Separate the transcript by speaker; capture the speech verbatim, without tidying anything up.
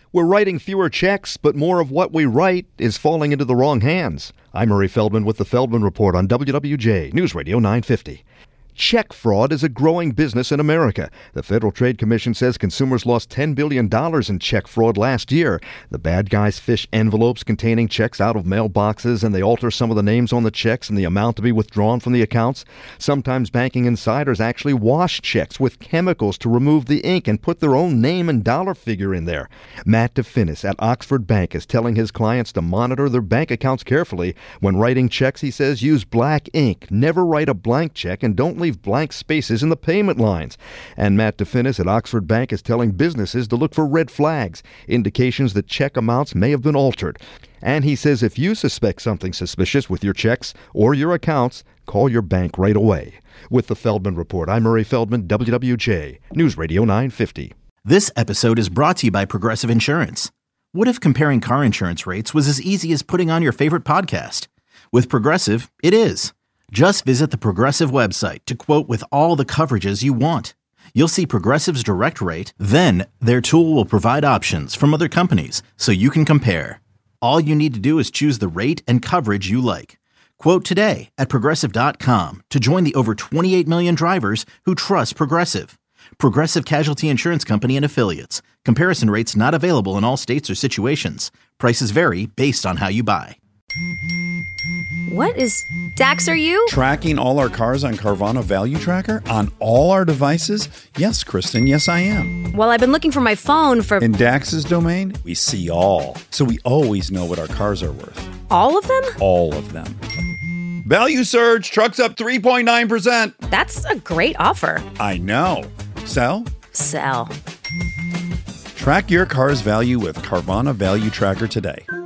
Speaker 1: We're writing fewer checks, but more of what we write is falling into the wrong hands. I'm Murray Feldman with the Feldman Report on W W J News Radio nine fifty. Check fraud is a growing business in America. The Federal Trade Commission says consumers lost ten billion dollars in check fraud last year. The bad guys fish envelopes containing checks out of mailboxes, and they alter some of the names on the checks and the amount to be withdrawn from the accounts. Sometimes banking insiders actually wash checks with chemicals to remove the ink and put their own name and dollar figure in there. Matt DeFinis at Oxford Bank is telling his clients to monitor their bank accounts carefully. When writing checks, he says, use black ink. Never write a blank check and don't leave blank spaces in the payment lines. And Matt DeFinis at Oxford Bank is telling businesses to look for red flags, indications that check amounts may have been altered. And he says if you suspect something suspicious with your checks or your accounts, call your bank right away. With the Feldman Report, I'm Murray Feldman, W W J News Radio nine fifty.
Speaker 2: This episode is brought to you by Progressive Insurance. What if comparing car insurance rates was as easy as putting on your favorite podcast? With Progressive, it is. Just visit the Progressive website to quote with all the coverages you want. You'll see Progressive's direct rate, then their tool will provide options from other companies so you can compare. All you need to do is choose the rate and coverage you like. Quote today at Progressive dot com to join the over twenty-eight million drivers who trust Progressive. Progressive Casualty Insurance Company and Affiliates. Comparison rates not available in all states or situations. Prices vary based on how you buy.
Speaker 3: What is Dax, are you?
Speaker 4: Tracking all our cars on Carvana Value Tracker on all our devices? Yes, Kristen, yes I am.
Speaker 3: Well, I've been looking for my phone for...
Speaker 4: In Dax's domain, we see all. So we always know what our cars are worth.
Speaker 3: All of them?
Speaker 4: All of them. Value surge, trucks up three point nine percent.
Speaker 3: That's a great offer.
Speaker 4: I know. Sell?
Speaker 3: Sell.
Speaker 4: Track your car's value with Carvana Value Tracker today.